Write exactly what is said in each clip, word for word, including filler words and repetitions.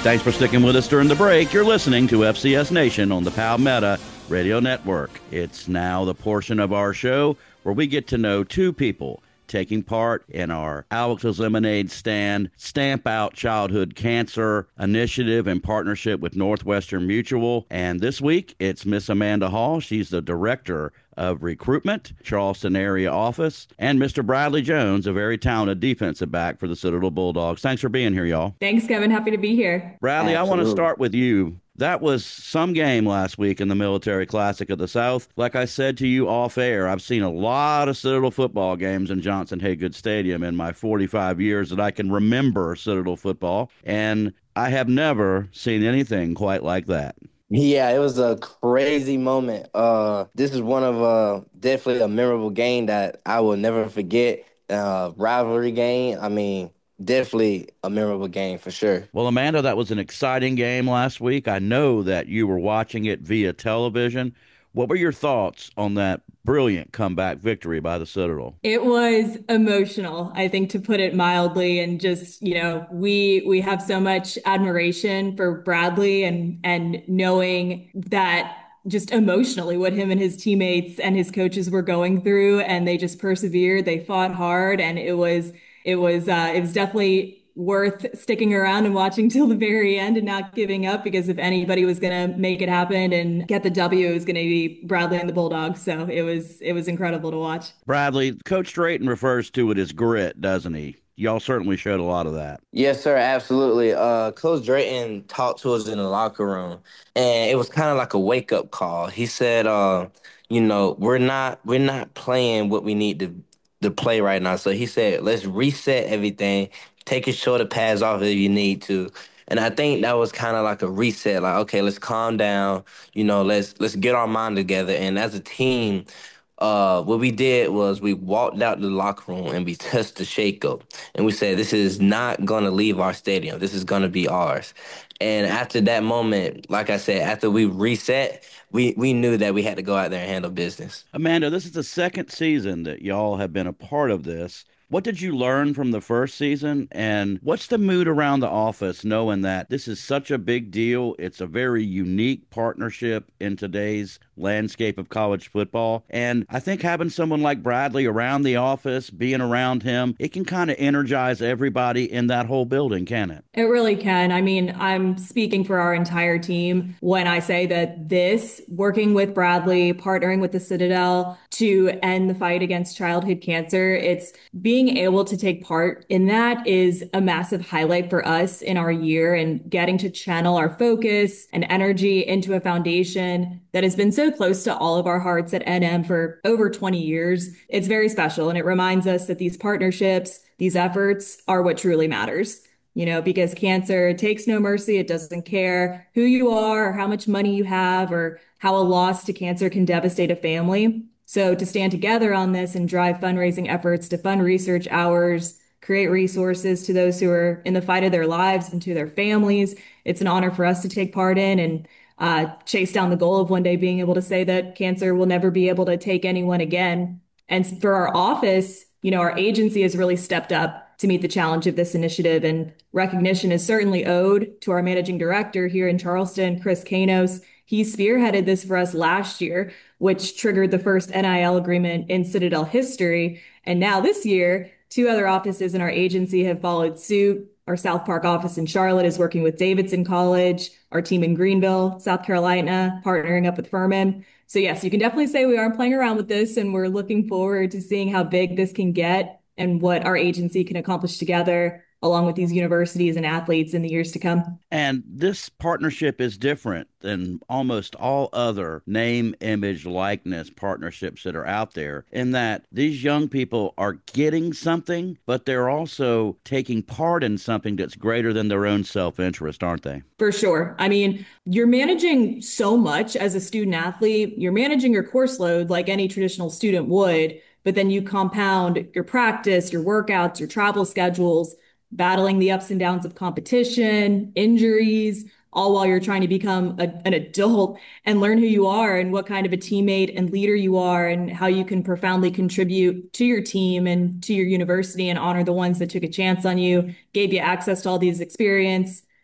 Thanks for sticking with us during the break. You're listening to F C S Nation on the Palmetto Radio Network. It's now the portion of our show where we get to know two people taking part in our Alex's Lemonade Stand Stamp Out Childhood Cancer initiative in partnership with Northwestern Mutual. And this week, it's Miss Amanda Hall. She's the Director of Recruitment, Charleston area office, and Mister Bradley Jones, a very talented defensive back for the Citadel Bulldogs. Thanks for being here, y'all. Thanks, Kevin. Happy to be here. Bradley, Absolutely. I want to start with you. That was some game last week in the Military Classic of the South. Like I said to you off air, I've seen a lot of Citadel football games in Johnson Haygood Stadium in my forty-five years that I can remember Citadel football, and I have never seen anything quite like that. Yeah, it was a crazy moment. Uh, this is one of uh definitely a memorable game that I will never forget. Uh, rivalry game. I mean, definitely a memorable game for sure. Well, Amanda, that was an exciting game last week. I know that you were watching it via television. What were your thoughts on that brilliant comeback victory by the Citadel? It was emotional, I think, to put it mildly, and just, you know, we we have so much admiration for Bradley and and knowing that just emotionally what him and his teammates and his coaches were going through, and they just persevered, they fought hard, and it was it was uh it was definitely worth sticking around and watching till the very end and not giving up, because if anybody was going to make it happen and get the W, it was going to be Bradley and the Bulldogs. So it was it was incredible to watch. Bradley, Coach Drayton refers to it as grit, doesn't he? Y'all certainly showed a lot of that. Yes, sir, absolutely. Uh, Coach Drayton talked to us in the locker room, and it was kind of like a wake-up call. He said, uh, you know, we're not we're not playing what we need to to play right now. So he said, let's reset everything, take your shoulder pads off if you need to. And I think that was kind of like a reset, like, okay, let's calm down, you know, let's let's get our mind together. And as a team, uh, what we did was we walked out the locker room and we touched the shakeup. And we said, this is not going to leave our stadium. This is going to be ours. And after that moment, like I said, after we reset, we, we knew that we had to go out there and handle business. Amanda, this is the second season that y'all have been a part of this. What did you learn from the first season, and what's the mood around the office knowing that this is such a big deal? It's a very unique partnership in today's landscape of college football, and I think having someone like Bradley around the office, being around him, it can kind of energize everybody in that whole building, can it? It really can. I mean, I'm speaking for our entire team when I say that this, working with Bradley, partnering with the Citadel to end the fight against childhood cancer, it's being able to take part in that is a massive highlight for us in our year, and getting to channel our focus and energy into a foundation that has been so close to all of our hearts at N M for over twenty years. It's very special, and it reminds us that these partnerships, these efforts are what truly matters. You know, because cancer takes no mercy. It doesn't care who you are or how much money you have or how a loss to cancer can devastate a family. So to stand together on this and drive fundraising efforts to fund research hours, create resources to those who are in the fight of their lives and to their families, it's an honor for us to take part in and uh, chase down the goal of one day being able to say that cancer will never be able to take anyone again. And for our office, you know, our agency has really stepped up to meet the challenge of this initiative, and recognition is certainly owed to our managing director here in Charleston, Chris Kanos. He spearheaded this for us last year, which triggered the first N I L agreement in Citadel history. And now this year, two other offices in our agency have followed suit. Our South Park office in Charlotte is working with Davidson College, our team in Greenville, South Carolina, partnering up with Furman. So yes, you can definitely say we aren't playing around with this, and we're looking forward to seeing how big this can get and what our agency can accomplish together along with these universities and athletes in the years to come. And this partnership is different than almost all other name, image, likeness partnerships that are out there, in that these young people are getting something, but they're also taking part in something that's greater than their own self-interest, aren't they? For sure. I mean, you're managing so much as a student athlete. You're managing your course load like any traditional student would, but then you compound your practice, your workouts, your travel schedules, battling the ups and downs of competition, injuries, all while you're trying to become a, an adult and learn who you are and what kind of a teammate and leader you are, and how you can profoundly contribute to your team and to your university and honor the ones that took a chance on you, gave you access to all these experience,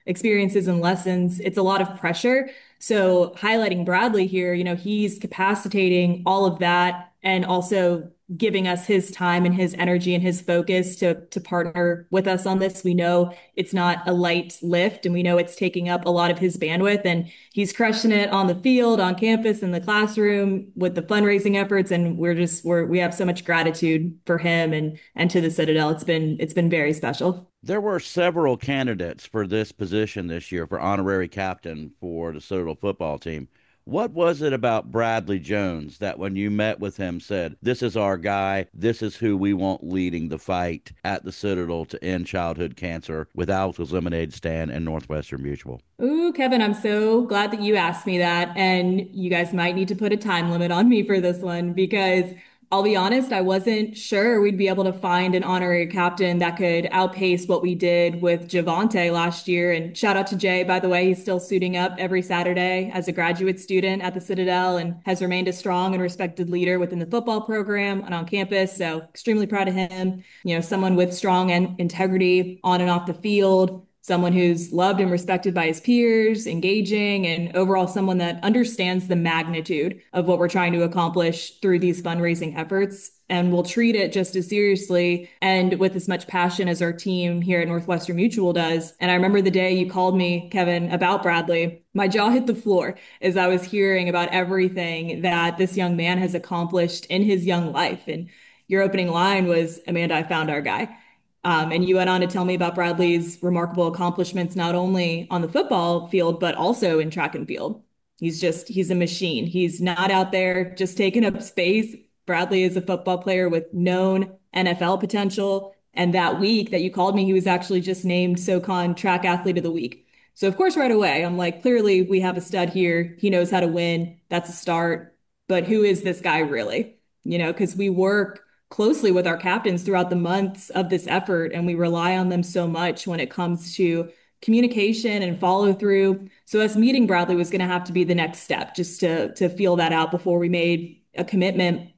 experiences and lessons, it's a lot of pressure. So highlighting Bradley here, you know, he's capacitating all of that and also giving us his time and his energy and his focus to to partner with us on this. We know it's not a light lift, and we know it's taking up a lot of his bandwidth, and he's crushing it on the field, on campus, in the classroom with the fundraising efforts. And we're just we're we have so much gratitude for him and and to the Citadel. It's been it's been very special. There were several candidates for this position this year for honorary captain for the Citadel football team. What was it about Bradley Jones that when you met with him said, this is our guy, this is who we want leading the fight at the Citadel to end childhood cancer with Alex's Lemonade Stand and Northwestern Mutual? Ooh, Kevin, I'm so glad that you asked me that. And you guys might need to put a time limit on me for this one because I'll be honest, I wasn't sure we'd be able to find an honorary captain that could outpace what we did with Javante last year. And shout out to Jay, by the way, he's still suiting up every Saturday as a graduate student at the Citadel and has remained a strong and respected leader within the football program and on campus. So extremely proud of him. You know, someone with strong and integrity on and off the field, someone who's loved and respected by his peers, engaging, and overall someone that understands the magnitude of what we're trying to accomplish through these fundraising efforts and will treat it just as seriously and with as much passion as our team here at Northwestern Mutual does. And I remember the day you called me, Kevin, about Bradley. My jaw hit the floor as I was hearing about everything that this young man has accomplished in his young life. And your opening line was, Amanda, I found our guy. Um, and you went on to tell me about Bradley's remarkable accomplishments, not only on the football field, but also in track and field. He's just, he's a machine. He's not out there just taking up space. Bradley is a football player with known N F L potential. And that week that you called me, he was actually just named SoCon Track Athlete of the Week. So, of course, right away, I'm like, clearly we have a stud here. He knows how to win. That's a start. But who is this guy really? You know, because we work closely with our captains throughout the months of this effort, and we rely on them so much when it comes to communication and follow through. So us meeting Bradley was going to have to be the next step, just to to feel that out before we made a commitment.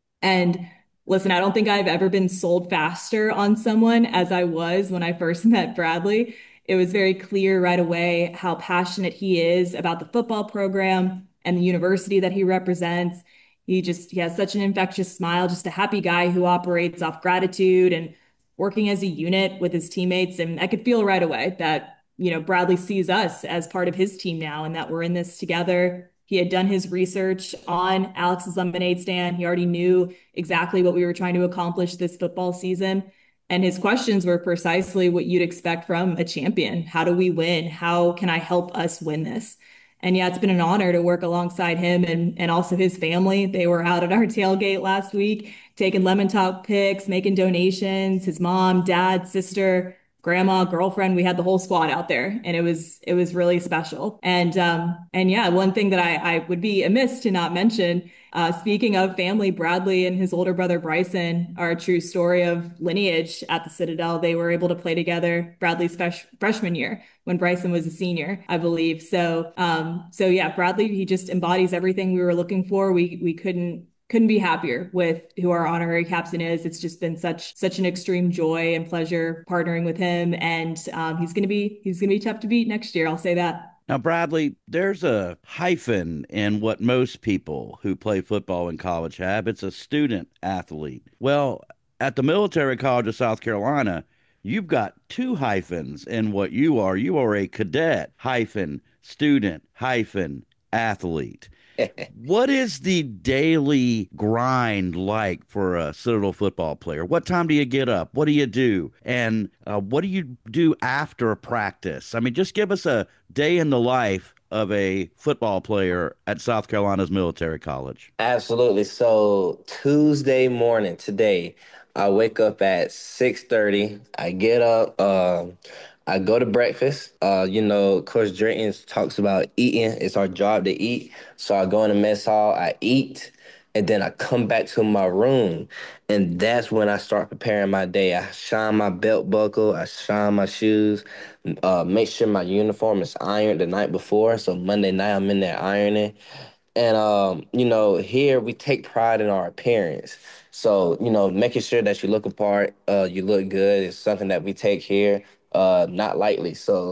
And listen, I don't think I've ever been sold faster on someone as I was when I first met Bradley. It was very clear right away how passionate he is about the football program and the university that he represents. He just he has such an infectious smile, just a happy guy who operates off gratitude and working as a unit with his teammates. And I could feel right away that, you know, Bradley sees us as part of his team now and that we're in this together. He had done his research on Alex's Lemonade Stand. He already knew exactly what we were trying to accomplish this football season. And his questions were precisely what you'd expect from a champion. How do we win? How can I help us win this? And yeah, it's been an honor to work alongside him and, and also his family. They were out at our tailgate last week, taking lemon top pics, making donations, his mom, dad, sister, grandma, girlfriend. We had the whole squad out there and it was it was really special. And um and yeah, one thing that I, I would be amiss to not mention, uh, speaking of family, Bradley and his older brother Bryson are a true story of lineage at the Citadel. They were able to play together Bradley's fresh, freshman year when Bryson was a senior, I believe. So um so yeah, Bradley, he just embodies everything we were looking for. We we couldn't couldn't be happier with who our honorary captain is. It's just been such such an extreme joy and pleasure partnering with him, and um, he's gonna be he's gonna be tough to beat next year. I'll say that. Now, Bradley, there's a hyphen in what most people who play football in college have. It's a student athlete. Well, at the Military College of South Carolina, you've got two hyphens in what you are. You are a cadet hyphen student hyphen athlete. What is the daily grind like for a Citadel football player? What time do you get up? What do you do? And uh, what do you do after practice? I mean, just give us a day in the life of a football player at South Carolina's Military College. Absolutely. So Tuesday morning today, I wake up at six thirty. I get up. Um, I go to breakfast. Uh, you know, Coach Drayton talks about eating. It's our job to eat. So I go in the mess hall, I eat, and then I come back to my room. And that's when I start preparing my day. I shine my belt buckle, I shine my shoes, uh, make sure my uniform is ironed the night before. So Monday night, I'm in there ironing. And, um, you know, here we take pride in our appearance. So, you know, making sure that you look apart, uh, you look good is something that we take here uh, not lightly. So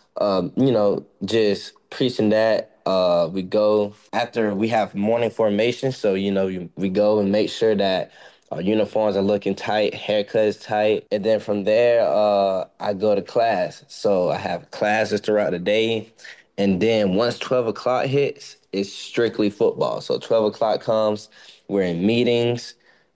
um, you know, just preaching that. Uh, we go after we have morning formation, so you know we, we go and make sure that our uniforms are looking tight, haircut is tight, and then from there, uh, I go to class. So I have classes throughout the day, and then once twelve o'clock hits, it's strictly football. So twelve o'clock comes, we're in meetings.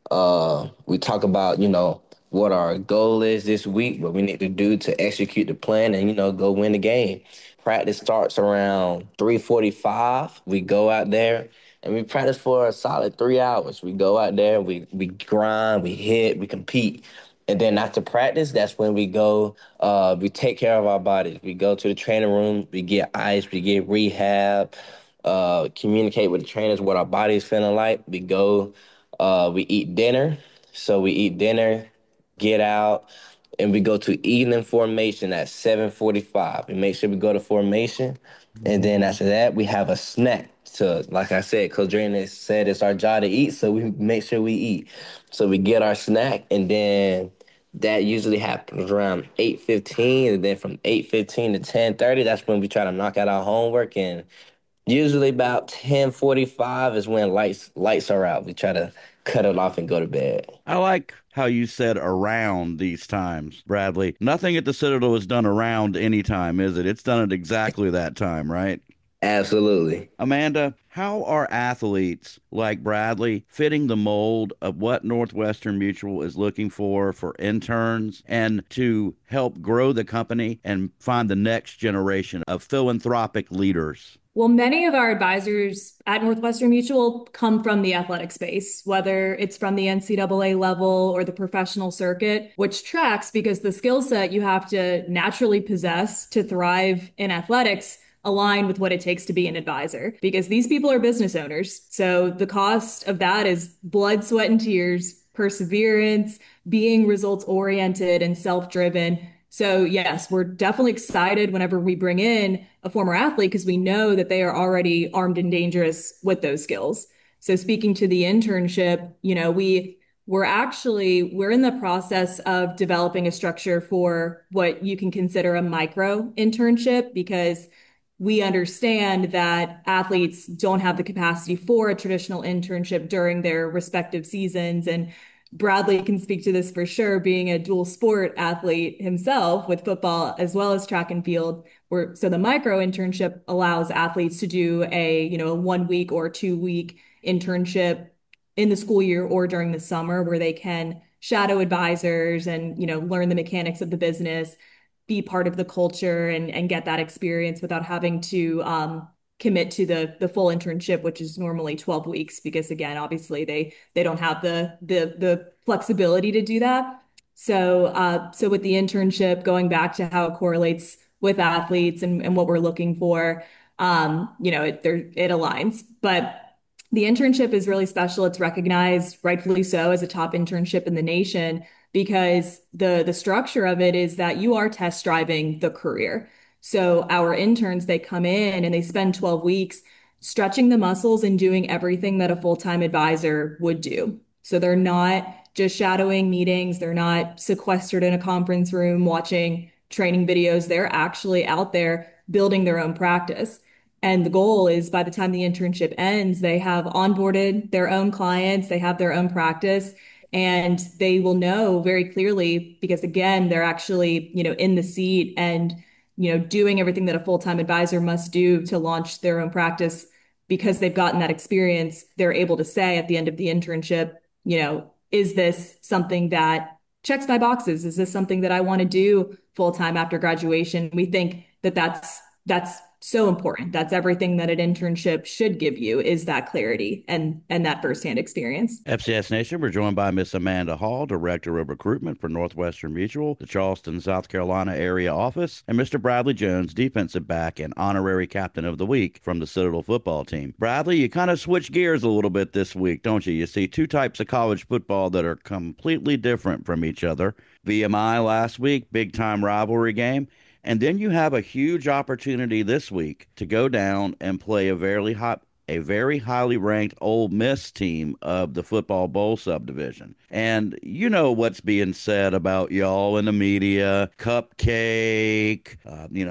Uh, we talk about, you know, what our goal is this week, what we need to do to execute the plan and, you know, go win the game. Practice starts around three forty-five. We go out there and we practice for a solid three hours. We go out there, we, we grind, we hit, we compete. And then after practice, that's when we go, uh, we take care of our bodies. We go to the training room, we get ice, we get rehab, uh, communicate with the trainers what our body is feeling like. We go, uh, we eat dinner. So we eat dinner, get out, and we go to evening formation at seven forty-five. We make sure we go to formation, and then after that, we have a snack. So, like I said, Coach Drayton said it's our job to eat, so we make sure we eat. So we get our snack, and then that usually happens around eight fifteen, and then from eight fifteen to ten thirty, that's when we try to knock out our homework, and usually about ten forty-five is when lights lights are out. We try to cut it off and go to bed. I like how you said around these times, Bradley. Nothing at the Citadel is done around any time, is it? It's done at exactly that time, right? Absolutely. Amanda, how are athletes like Bradley fitting the mold of what Northwestern Mutual is looking for for interns and to help grow the company and find the next generation of philanthropic leaders? Well, many of our advisors at Northwestern Mutual come from the athletic space, whether it's from the N C double A level or the professional circuit, which tracks because the skill set you have to naturally possess to thrive in athletics align with what it takes to be an advisor because these people are business owners. So the cost of that is blood, sweat, and tears, perseverance, being results oriented and self-driven. So yes, we're definitely excited whenever we bring in a former athlete because we know that they are already armed and dangerous with those skills. So speaking to the internship, you know, we we're actually we're in the process of developing a structure for what you can consider a micro internship because we understand that athletes don't have the capacity for a traditional internship during their respective seasons. And Bradley can speak to this for sure, being a dual sport athlete himself with football as well as track and field. Where, so the micro internship allows athletes to do a, you know, a one week or two week internship in the school year or during the summer where they can shadow advisors and, you know, learn the mechanics of the business, be part of the culture and and get that experience without having to um, commit to the the full internship, which is normally twelve weeks, because again, obviously they they don't have the the the flexibility to do that. So uh, so with the internship, going back to how it correlates with athletes and, and what we're looking for, um, you know, it there it aligns. But the internship is really special. It's recognized, rightfully so, as a top internship in the nation because the the structure of it is that you are test driving the career. So our interns, they come in and they spend twelve weeks stretching the muscles and doing everything that a full-time advisor would do. So they're not just shadowing meetings, they're not sequestered in a conference room watching training videos. They're actually out there building their own practice. And the goal is by the time the internship ends, they have onboarded their own clients, they have their own practice, and they will know very clearly because again, they're actually, you know, in the seat and, you know, doing everything that a full-time advisor must do to launch their own practice because they've gotten that experience. They're able to say at the end of the internship, you know, is this something that checks my boxes? Is this something that I want to do full-time after graduation? We think that that's that's so important. That's everything that an internship should give you is that clarity and and that firsthand experience. F C S Nation, we're joined by Miss Amanda Hall, Director of Recruitment for Northwestern Mutual, the Charleston, South Carolina area office, and Mister Bradley Jones, defensive back and honorary captain of the week from the Citadel football team. Bradley, you kind of switch gears a little bit this week, don't you? You see two types of college football that are completely different from each other. V M I last week, big time rivalry game. And then you have a huge opportunity this week to go down and play a very hot, a very highly ranked Ole Miss team of the Football Bowl subdivision. And you know what's being said about y'all in the media, cupcake, uh, you know,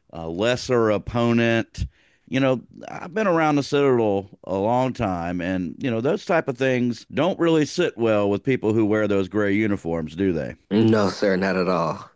a lesser opponent. You know, I've been around the Citadel a long time, and, you know, those type of things don't really sit well with people who wear those gray uniforms, do they? No, sir, not at all.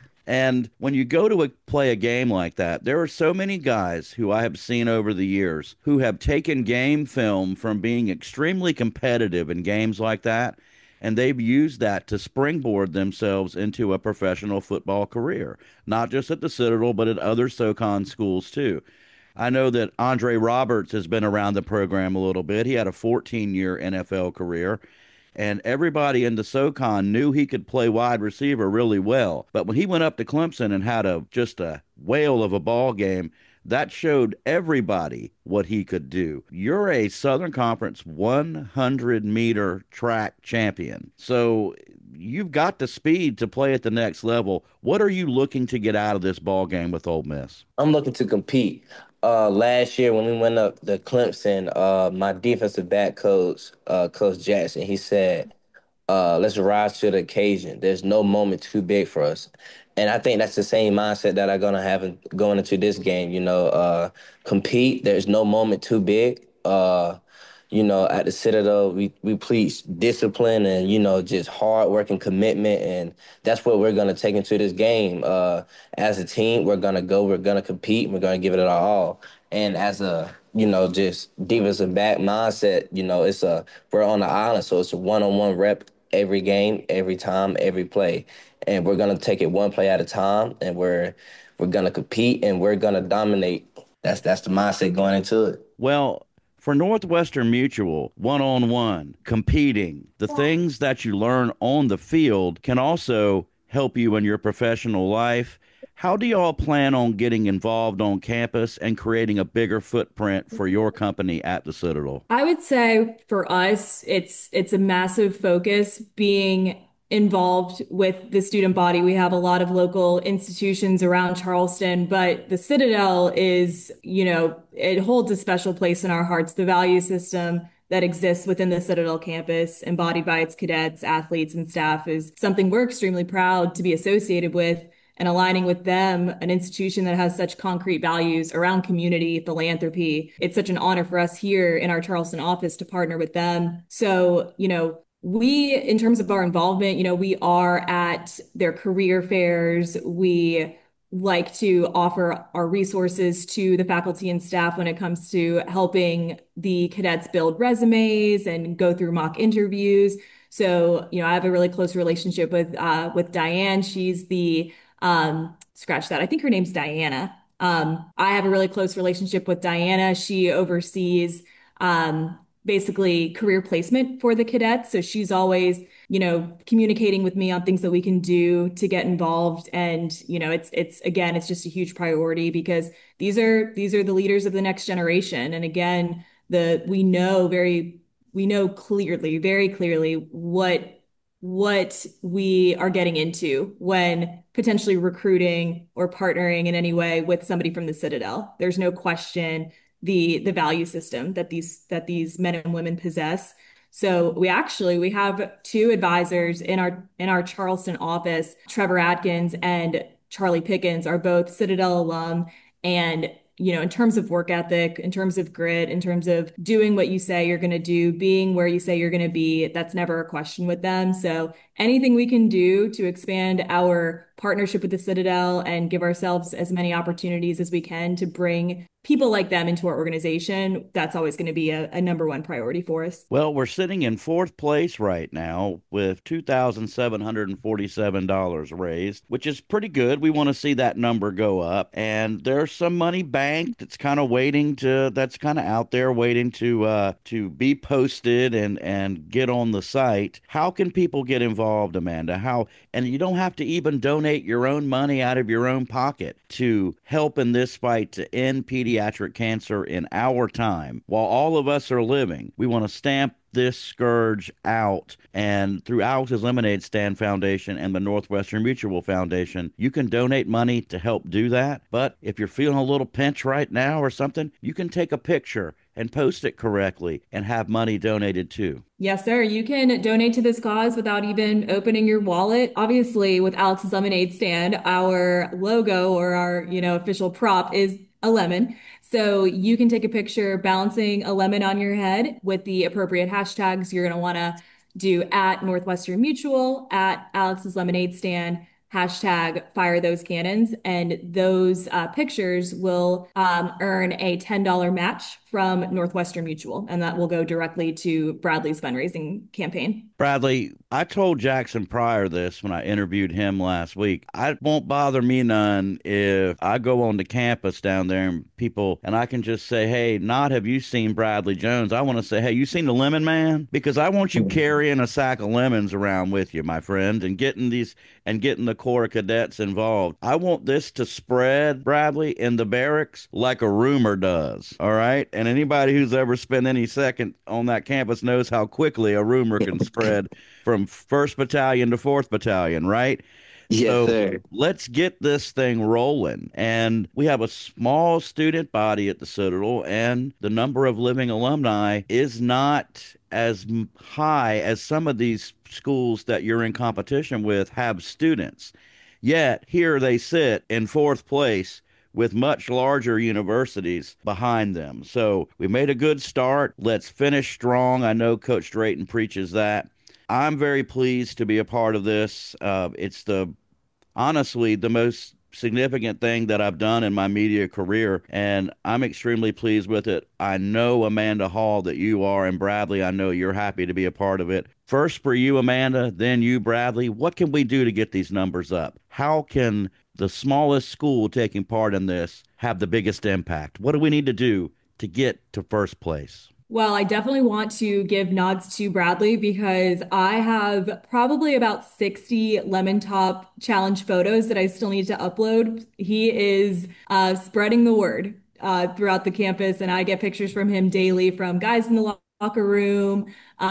And when you go to a, play a game like that, there are so many guys who I have seen over the years who have taken game film from being extremely competitive in games like that, and they've used that to springboard themselves into a professional football career, not just at the Citadel, but at other SoCon schools too. I know that Andre Roberts has been around the program a little bit. He had a fourteen year N F L career, and everybody in the SoCon knew he could play wide receiver really well. But when he went up to Clemson and had a just a whale of a ball game, that showed everybody what he could do. You're a Southern Conference one hundred meter track champion. So you've got the speed to play at the next level. What are you looking to get out of this ball game with Ole Miss? I'm looking to compete. Uh, last year when we went up the Clemson, uh, my defensive back coach, uh, Coach Jackson, he said, uh, let's rise to the occasion. There's no moment too big for us. And I think that's the same mindset that I'm gonna have in, going into this game. You know, uh, compete. There's no moment too big. Uh, you know, at the Citadel, we we preach discipline and you know just hard work and commitment, and that's what we're gonna take into this game. Uh, as a team, we're gonna go. We're gonna compete. We're gonna give it our all. And as a you know just defensive back mindset, you know, it's a we're on the island, so it's a one-on-one rep every game, every time, every play, and we're gonna take it one play at a time, and we're we're gonna compete and we're gonna dominate. That's that's the mindset going into it. Well, for Northwestern Mutual, one on one, competing, the things that you learn on the field can also help you in your professional life. How do y'all plan on getting involved on campus and creating a bigger footprint for your company at the Citadel? I would say for us, it's it's a massive focus being involved with the student body. We have a lot of local institutions around Charleston, but the Citadel is, you know, it holds a special place in our hearts. The value system that exists within the Citadel campus, embodied by its cadets, athletes, and staff, is something we're extremely proud to be associated with, and aligning with them, an institution that has such concrete values around community, philanthropy. It's such an honor for us here in our Charleston office to partner with them. So, you know, we, in terms of our involvement, you know, we are at their career fairs. We like to offer our resources to the faculty and staff when it comes to helping the cadets build resumes and go through mock interviews. So, you know, I have a really close relationship with uh, with Diane. She's the um, scratch that. I think her name's Diana. Um, I have a really close relationship with Diana. She oversees um, basically career placement for the cadets. So she's always, you know, communicating with me on things that we can do to get involved. And, you know, it's it's again, it's just a huge priority because these are these are the leaders of the next generation. And again, the we know very we know clearly, very clearly what what we are getting into when potentially recruiting or partnering in any way with somebody from the Citadel. There's no question the the value system that these that these men and women possess. So we actually we have two advisors in our in our Charleston office. Trevor Atkins and Charlie Pickens are both Citadel alum, and you know, in terms of work ethic, in terms of grit, in terms of doing what you say you're going to do, being where you say you're going to be, that's never a question with them. So anything we can do to expand our partnership with the Citadel and give ourselves as many opportunities as we can to bring people like them into our organization, that's always going to be a, a number one priority for us. Well, we're sitting in fourth place right now with two thousand seven hundred forty-seven dollars raised, which is pretty good. We want to see that number go up. And there's some money banked that's kind of waiting to, that's kind of out there waiting to, uh, to be posted and, and get on the site. How can people get involved, Amanda? How, and you don't have to even donate your own money out of your own pocket to help in this fight to end pediatric pediatric cancer in our time. While all of us are living, we want to stamp this scourge out. And through Alex's Lemonade Stand Foundation and the Northwestern Mutual Foundation, you can donate money to help do that. But if you're feeling a little pinch right now or something, you can take a picture and post it correctly and have money donated too. Yes, sir. You can donate to this cause without even opening your wallet. Obviously, with Alex's Lemonade Stand, our logo or our, you know, official prop is a lemon. So you can take a picture balancing a lemon on your head with the appropriate hashtags. You're going to want to do at Northwestern Mutual, at Alex's Lemonade Stand, hashtag fire those cannons. And those uh, pictures will um, earn a ten dollars match from Northwestern Mutual. And that will go directly to Bradley's fundraising campaign. Bradley, I told Jackson Pryor this when I interviewed him last week. I won't bother me none if I go on the campus down there and people, and I can just say, hey, not have you seen Bradley Jones? I want to say, hey, you seen the Lemon Man? Because I want you carrying a sack of lemons around with you, my friend, and getting these and getting the Corps of Cadets involved. I want this to spread, Bradley, in the barracks like a rumor does. All right. And anybody who's ever spent any second on that campus knows how quickly a rumor can spread from first battalion to fourth battalion, right? Yes, so sir. Let's get this thing rolling. And we have a small student body at the Citadel, and the number of living alumni is not as high as some of these schools that you're in competition with have students. Yet here they sit in fourth place with much larger universities behind them. So we made a good start. Let's finish strong. I know Coach Drayton preaches that. I'm very pleased to be a part of this. Uh, it's the honestly the most significant thing that I've done in my media career, and I'm extremely pleased with it. I know, Amanda Hall, that you are, and Bradley, I know you're happy to be a part of it. First for you, Amanda, then you, Bradley. What can we do to get these numbers up? How can the smallest school taking part in this have the biggest impact? What do we need to do to get to first place? Well, I definitely want to give nods to Bradley because I have probably about sixty Lemon Top challenge photos that I still need to upload. He is uh, spreading the word uh, throughout the campus, and I get pictures from him daily from guys in the locker room,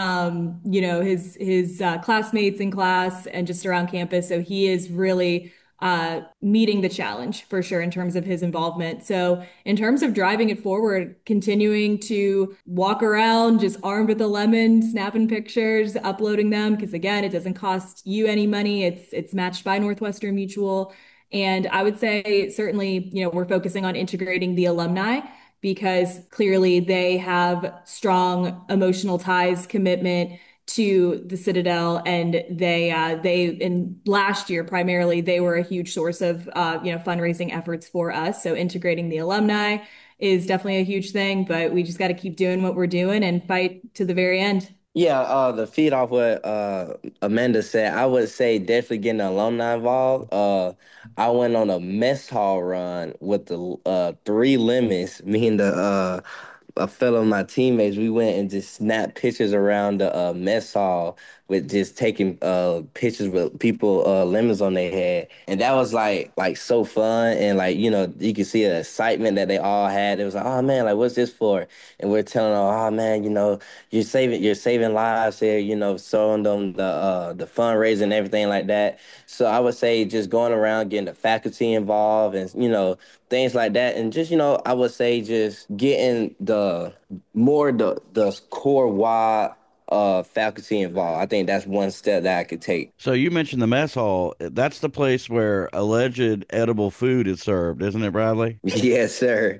um, you know, his his uh, classmates in class and just around campus. So he is really uh, meeting the challenge for sure in terms of his involvement. So in terms of driving it forward, continuing to walk around just armed with a lemon, snapping pictures, uploading them, because again, it doesn't cost you any money. It's it's matched by Northwestern Mutual. And I would say certainly, you know, we're focusing on integrating the alumni because clearly they have strong emotional ties, commitment to the Citadel, and they uh, they in last year primarily they were a huge source of uh, you know fundraising efforts for us. So integrating the alumni is definitely a huge thing, but we just got to keep doing what we're doing and fight to the very end. Yeah, uh, the feed off what uh, Amanda said, I would say definitely getting the alumni involved. Uh, I went on a mess hall run with the uh, three lemons, me and the uh, a fellow of my teammates. We went and just snapped pictures around the uh, mess hall with just taking uh, pictures with people uh, lemons on their head, and that was like like so fun. And like you know, you could see the excitement that they all had. It was like, oh man, like what's this for? And we're telling them, oh man, you know, you're saving you're saving lives here. You know, showing them the uh, the fundraising and everything like that. So I would say just going around getting the faculty involved, and you know things like that, and just you know I would say just getting the more the the core wide uh faculty involved. I think that's one step that I could take. So you mentioned the mess hall. That's the place where alleged edible food is served, isn't it, Bradley? Yes, sir.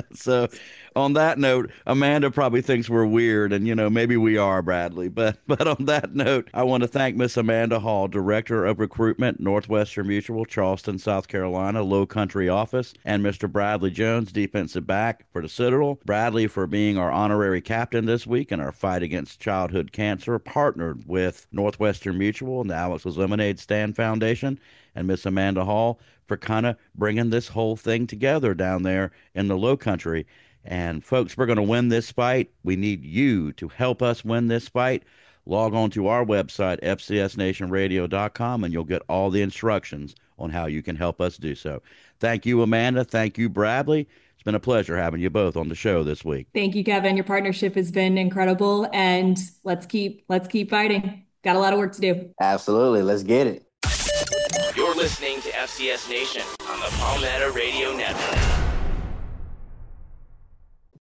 So on that note, Amanda probably thinks we're weird, and you know maybe we are, Bradley. But but on that note, I want to thank Miss Amanda Hall, Director of Recruitment, Northwestern Mutual, Charleston, South Carolina, Low Country office, and Mister Bradley Jones, defensive back for the Citadel. Bradley for being our honorary captain this week in our fight against childhood cancer, partnered with Northwestern Mutual and the Alex's Lemonade Stand Foundation, and Miss Amanda Hall for kind of bringing this whole thing together down there in the Low Country. And folks, we're going to win this fight. We need you to help us win this fight. Log on to our website, f c s nation radio dot com, and you'll get all the instructions on how you can help us do so. Thank you, Amanda. Thank you, Bradley. It's been a pleasure having you both on the show this week. Thank you, Kevin. Your partnership has been incredible, and let's keep let's keep fighting. Got a lot of work to do. Absolutely. Let's get it. You're listening to F C S Nation on the Palmetto Radio Network.